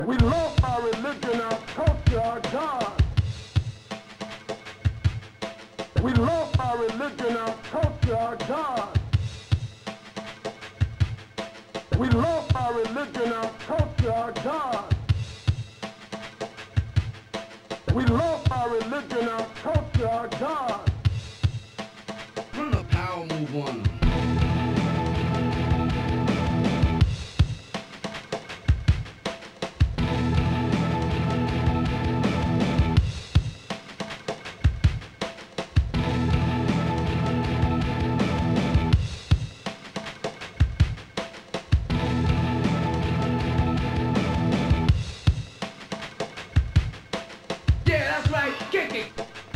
We love our religion, our culture, our God. We love our religion, our culture, our God. We love our religion, our culture, our God. We love our religion, our culture, our God. Run a power move on them. Yeah, that's right. Kick it.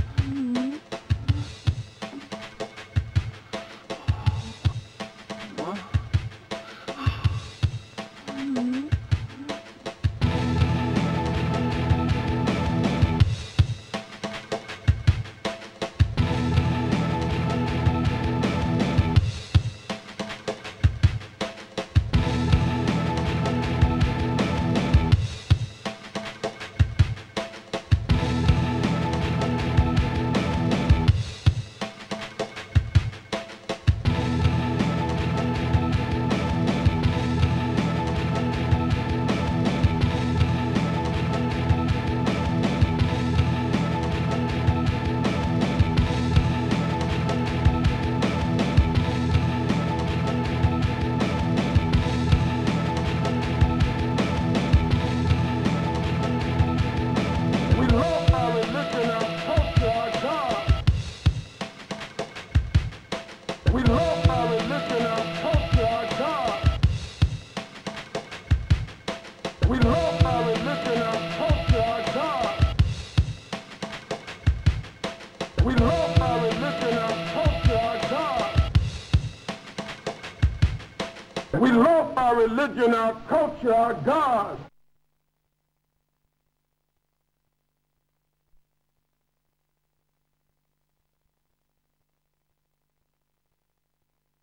We love our religion, our culture, our God. We love our religion, our culture, our God. We love our religion, our culture, our God. We love our religion, our culture, our God. We love our religion, our culture, our God.